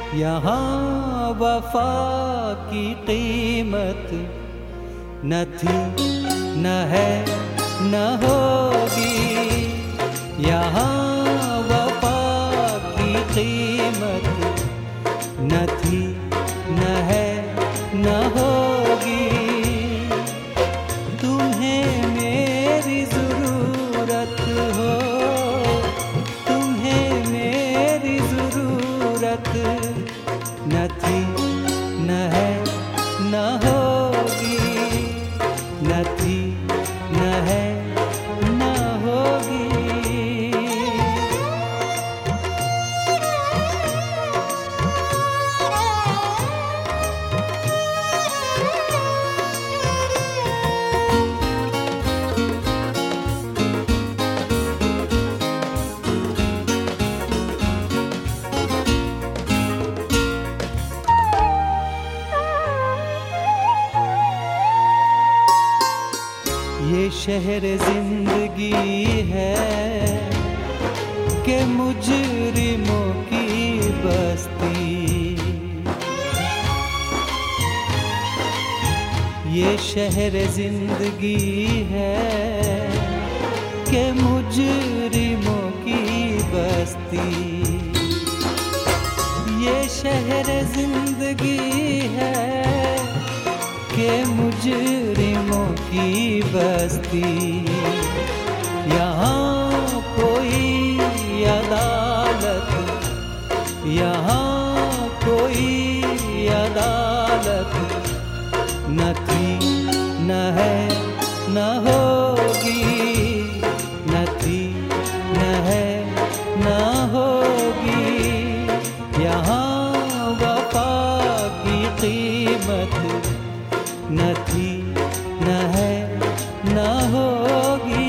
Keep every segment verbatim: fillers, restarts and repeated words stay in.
यहाँ वफा की कीमत न थी, न है, न होगी। यहाँ वफा की कीमत न थी, न है, न होगी। तुम्हें मेरी ज़रूरत हो, तुम्हें मेरी ज़रूरत न थी, न है, न होगी। न थी, न है, न होगी। ये शहर जिंदगी है कि मुजरिमों की बस्ती। ये शहर जिंदगी है कि मुजरिमों की बस्ती। ये शहर जिंदगी है के मुजरिमों की बस्ती। यहाँ कोई अदालत, यहाँ कोई अदालत न थी, न है, न होगी। न थी, न है, न होगी। यहाँ वफा की कीमत न थी, न है, न होगी।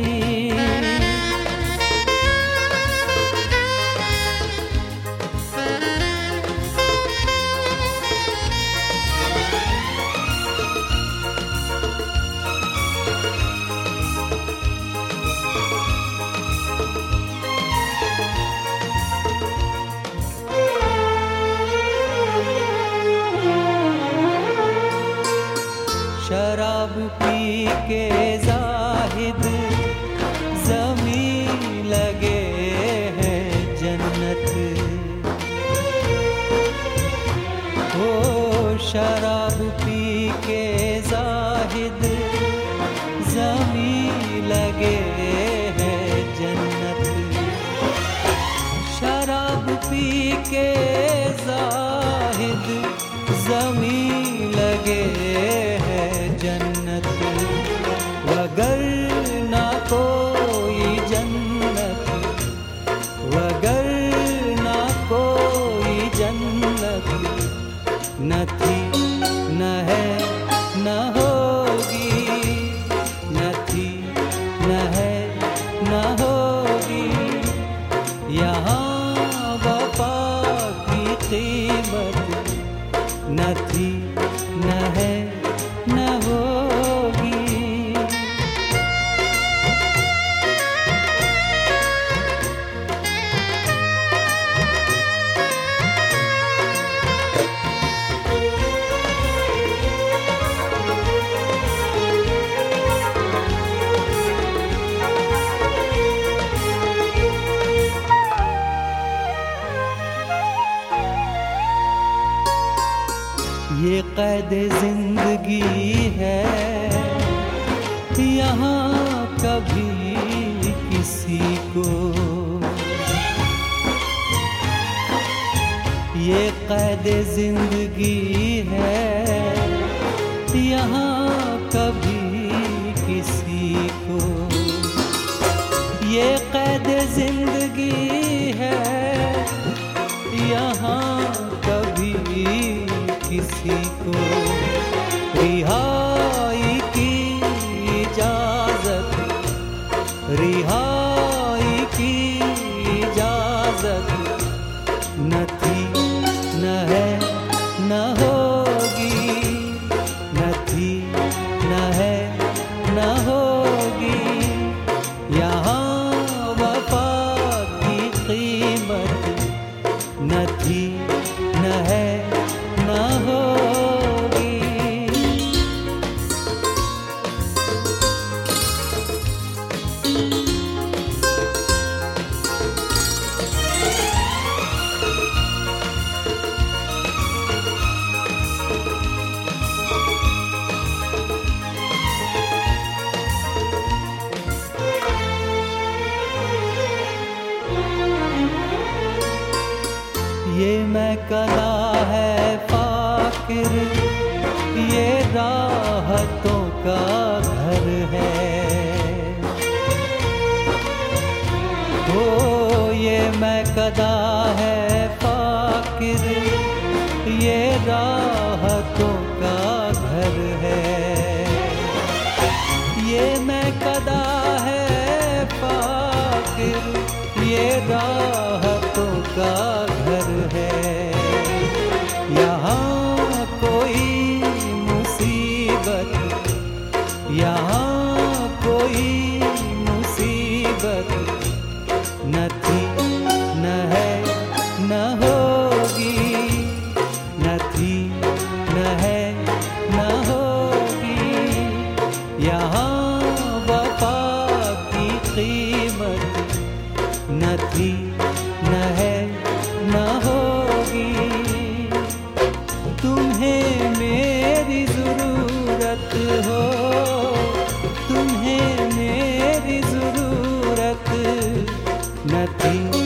शराब पी के जाहिद ज़मीं लगे हैं जन्नत। ओ शराब पी के जाहिद ज़मीं लगे हैं जन्नत। शराब पी के जाहिद ज़मीं लगे जन्नत। वगर ना कोई जन्नत, वगर ना कोई जन्नत न थी, न है, न होगी। न थी, न है, न होगी। यहाँ वफा की कीमत न थी, न है, न होगी। ये कैद जिंदगी है, यहाँ कभी किसी को। ये कैद जिंदगी है, यहाँ कभी किसी को। ये कैद जिंदगी है, यहाँ कभी किसी को। रिहाई की इजाजत, रिहाई की इजाजत न थी, न है, न होगी। न थी, न है, न होगी। यहाँ वफा की कीमत न थी, न है न होगी। ये मैं कला है फाकिर, ये राहतों का घर है। ओ ये मैं कदा है फाकिर, ये राहतों का घर है। ये मैं कदा है फाकिर, ये राहतों का घर है। यहाँ कोई मुसीबत, यहाँ कोई मुसीबत न थी न है न होगी, न थी न है न होगी। यहाँ वफा की कीमत न थी न है न होगी। तुम्हें मेरी ज़रूरत हो, तुम्हें मेरी ज़रूरत न थी